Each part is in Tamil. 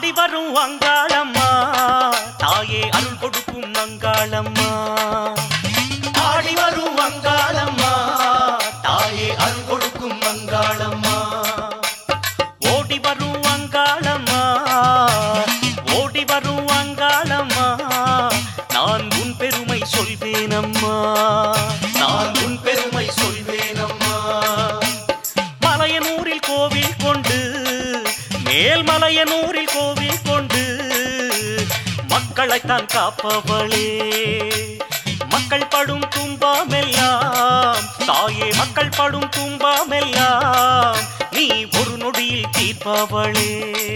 ஆடி வரும் அங்காளம்மா தாயே அருள் கொடுக்கும் அங்காளம்மா. ஆடி வரும் அங்காளம்மா தாயே அருள் கொடுக்கும் அங்காளம்மா. ஓடி வரும் அங்காளம்மா ஓடி வரும் அங்காளம்மா நான் உன் பெருமை சொல்வேனம்மா நான் உன் பெருமை சொல்வேனம்மா. மலையனூரில் கோவில் கொண்டு மேல்மலையனூரில் கோவில் கொண்டு மக்களைத்தான் காப்பவளே. மக்கள் படும் துன்பமெல்லாம் தாயே மக்கள் படும் துன்பமெல்லாம் நீ ஒரு நொடியில் தீர்ப்பவளே.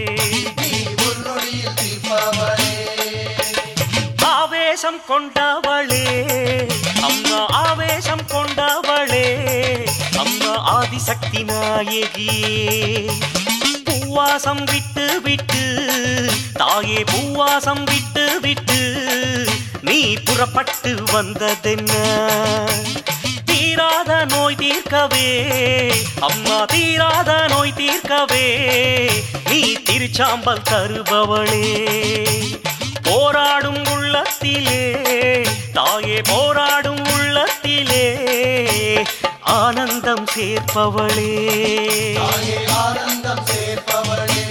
ஆவேசம் கொண்டவளே அம்மா ஆவேசம் கொண்டவளே அம்மா ஆதிசக்தி நாயகியே. பூவாசம் விட்டு விட்டு தாயே பூவாசம் விட்டு விட்டு நீ புறப்பட்டு வந்ததென்ன. தீராத நோய் தீர்க்கவே அம்மா தீராத நோய் தீர்க்கவே நீ திருச்சாம்பல் தருபவளே. போராடும் உள்ளத்திலே தாயே போராடும் உள்ளத்திலே ஆனந்தம் சேர்ப்பவளே ஆனந்தம் சேர்ப்பவளே.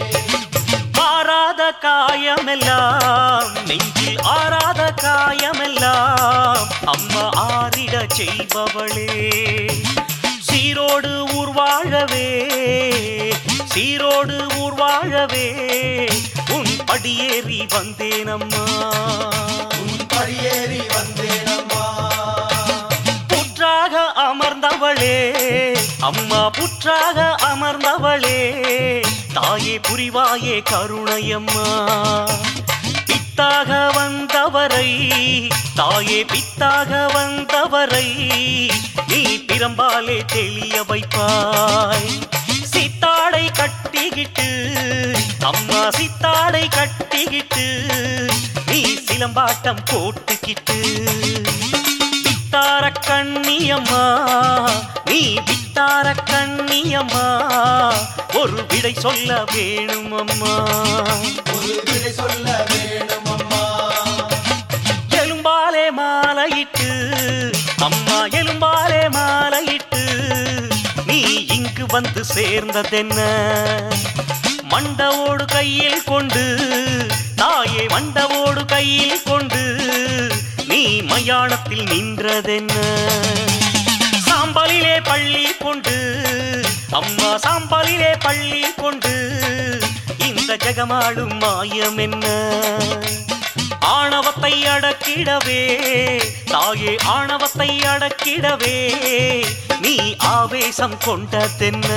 ஆராத காயமெல்லாம் நெஞ்சில் ஆராத காயமெல்லாம் அம்மா ஆறிட செய்பவளே. சீரோடு ஊர் வாழவே சீரோடு ஊர் வாழவே உன் படியேறி வந்தேனம்மா உன் படியேறி வந்தேனம்மா. புற்றாக அமர்ந்தவளே அம்மா புற்றாக அமர்ந்தவளே தாயே புரிவாயே கருணையம்மா. பித்தாக வந்தவரை தாயே பித்தாக வந்தவரை நீ பிரம்பாலே தெளிய வைப்பாய். சித்தாடை கட்டிக்கிட்டு அம்மா சித்தாடை கட்டிக்கிட்டு நீ சிலம்பாட்டம் போட்டுக்கிட்டு வித்தார கண்ணியம்மா நீ வித்தார கண்ணியம்மா ஒரு விடை சொல்ல வேணும் அம்மா ஒரு விடை சொல்ல வேணும் அம்மா. எலும்பாலே மாலையிட்டு அம்மா எலும்பாலே மாலையிட்டு நீ இங்கு வந்து சேர்ந்ததென்ன. மண்டவோடு கையில் கொண்டு தாயே மண்டவோடு கையில் கொண்டு நீ மயானத்தில் நின்றதென்ன. சாம்பலிலே பள்ளி கொண்டு அம்மா சாம்பலிலே பள்ளி கொண்டு இந்த ஜெகமாளும் மாயம் என்ன. ஆணவத்தை அடக்கிடவே தாயே ஆணவத்தை அடக்கிடவே நீ ஆவேசம் கொண்டதென்ன.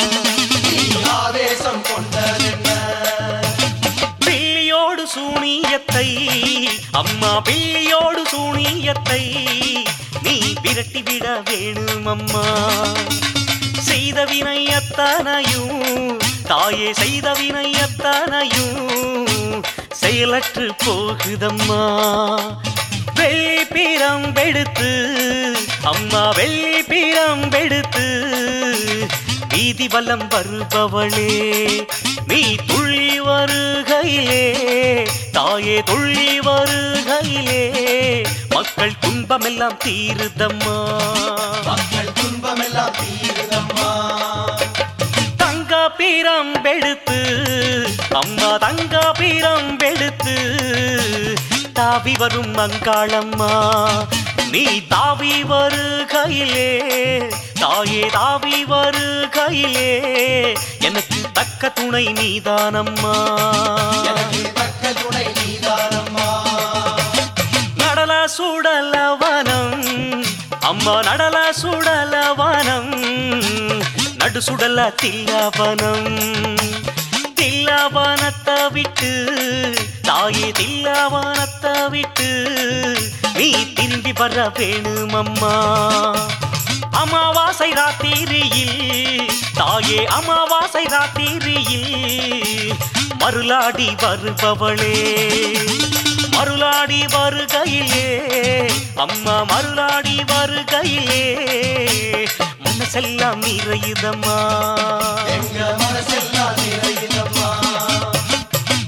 ஆவேசம் கொண்டதென்ன. பிள்ளியோடு சூனியத்தை அம்மா பிள்ளியோடு சூனியத்தை நீ விரட்டிவிட வேணும் அம்மா. செய்த வினை அத்தனையும் தாயே செய்த வினை அத்தனையும் செயலற்று போகுதம்மா. வெள்ளி பிரம்பெடுத்து அம்மா வெள்ளி பிரம்பெடுத்து வீதி வலம் வருபவளே. நீ துள்ளி வருகையிலே தாயே துள்ளி வருகையிலே மக்கள் துன்பமெல்லாம் தீருதம்மா மக்கள் துன்பமெல்லாம் தீருதம்மா. தங்க பிரம்பெடுத்து அம்மா தங்க பிரம்பெடுத்து தாவி வரும் அங்காளம்மா. நீ தாவி வருகையிலே தாயே தாவி வருகையிலே எனக்கு தக்க துணை நீதானம்மா எனக்கு தக்க துணை நீதானம்மா. நடல சுடலவனம் அம்மா நடல சுடலவனம் நடு சுடல தில்லவனம். தில்லவனத்தை விட்டு தாயே தில்லவனத்தை விட்டு நீ திரும்பி வர வேணும் அம்மா. அமாவாசை ராத்திரியில் தாயே அமாவாசை ராத்திரியில் மருளாடி வருபவளே. மருளாடி வருகையிலே அம்மா மருளாடி வருகையிலே மனசெல்லாம் நிறையுதம்மா எங்க மனசெல்லாம் நிறையுதம்மா.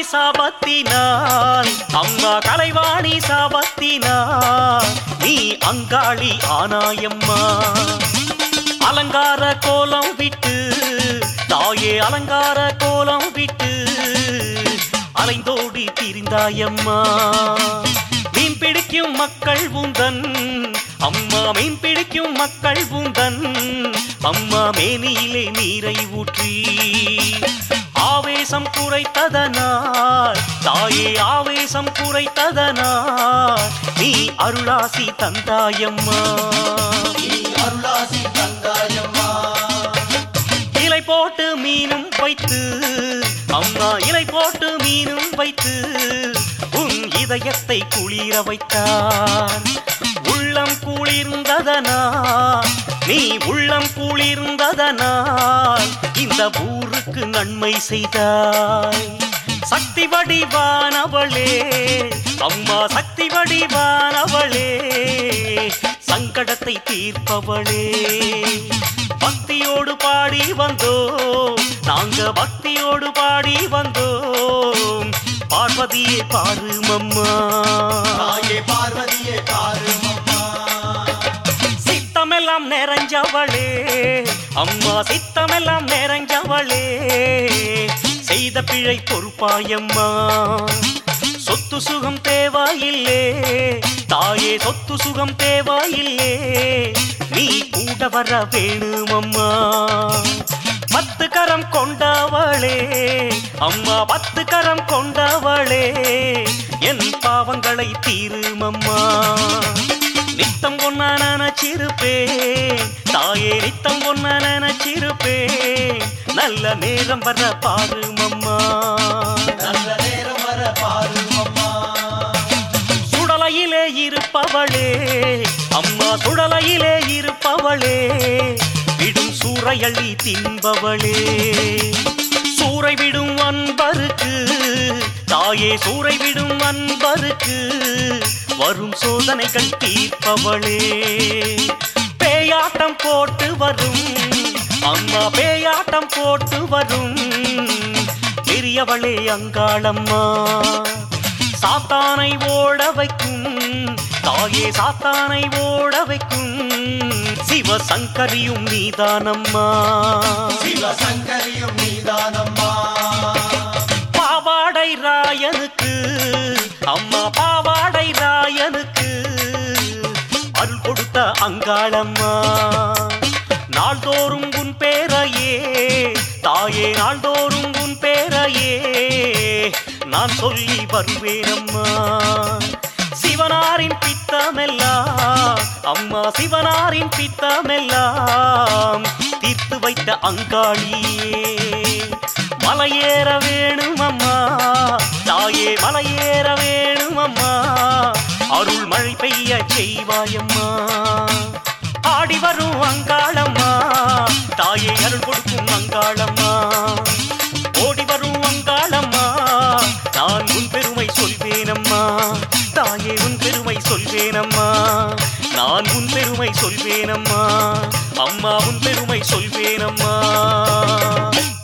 சாபத்தினால் அம்மா கலைவாணி சாபத்தினால் நீ அங்காளி ஆனாயம்மா. அலங்கார கோலம் விட்டு தாயே அலங்கார கோலம் விட்டு அலைந்தோடி திரிந்தாயம்மா. மீன் பிடிக்கும் மக்கள் உந்தன் அம்மா, மீன் பிடிக்கும் மக்கள் உந்தன் அம்மா மேனியிலே நீரை ஊற்றி ஆவேசம் குறைத்ததனால் தாயே ஆவேசம் குறைத்ததனால் நீ அருளாசி தந்தாயம்மா. அருளாசி தந்தாயம்மா. இலை போட்டு மீனும் வைத்து அம்மா, இலை போட்டு மீனும் வைத்து உன் இதயத்தை குளிர வைத்தார். உள்ளம் குளிர்ந்ததனால் நீ உள்ளம் குளிர்ந்ததனால் இந்த ஊருக்கு நன்மை செய்தாய். சக்தி வடிவானவளே அம்மா, சக்தி வடிவானவளே, சங்கடத்தை தீர்ப்பவளே. பக்தியோடு பாடி வந்தோம் நாங்க, பக்தியோடு பாடி வந்தோம். பார்வதியே பாருமம்மா, தாயே பார்வதியே பாருமம்மா. சித்தமெல்லாம் நிறைஞ்சவளே அம்மா, சித்தமெல்லாம் நிறைஞ்சவளே, செய்த பிழை பொறுப்பாயம்மா. சொத்து சுகம் தேவாயில்லே தாயே, சொத்து சுகம் தேவாயில்லே, நீ கூட வர வேணுமம்மா. 10 கரம் கொண்டவளே அம்மா, 10 கரம் கொண்டவளே, என் பாவங்களை தீருமம்மா. நித்தம் ஒன்ன நினைச்சிருப்பேன் தாயே, நித்தம் ஒன்ன நினைச்சிருப்பேன். நல்ல நேரம் வர பாருமம்மா, நல்ல நேரம் வர பாருமம்மா. சுடலையிலே இருப்பவளே அம்மா, சுடலையிலே இருப்பவளே, விடும் சூறையள்ளி தின்பவளே. சூறை விடும் அன்பருக்கு தாயே, சூறை விடும் அன்பருக்கு வரும் சோதனைகள் தீர்ப்பவளே. பேயாட்டம் போட்டு வரும் அம்மா, பேயாட்டம் போட்டு வரும் பெரியவளே அங்காளம்மா. சாத்தானை ஓட வைக்கும் தாயே, சாத்தானை ஓட வைக்கும் சிவசங்கரியும் நீதானம்மா. சிவசங்கரியும் நீதானம்மா. பாவாடை ராயனுக்கு அம்மா, பாவாடை ராயனுக்கு அருள் கொடுத்த அங்காளம்மா. நாள்தோறும் உன் பேரையே தாயே, நாள்தோறும் உன் பேரையே நான் சொல்லி வருவேனம்மா. சிவனாரின் பித்தமெல்லாம் அம்மா, சிவனாரின் பித்தமெல்லாம் தீர்த்து வைத்த அங்காளியே. மலையேற வேணும் அம்மா தாயே, மலையேற வேணும் அம்மா, அருள் மழை பெய்ய செய்வாயம்மா. ஆடி வரும் அங்காளம்மா தாயே, அருள் கொடுக்கும் அங்காளம்மா. ஓடி வரும் அங்காளம்மா, நான் உன் பெருமை சொல்வேனம்மா தாயே, உன் பெருமை சொல்வேனம்மா. நான் உன் பெருமை சொல்வேனம்மா அம்மா, உன் பெருமை சொல்வேனம்மா.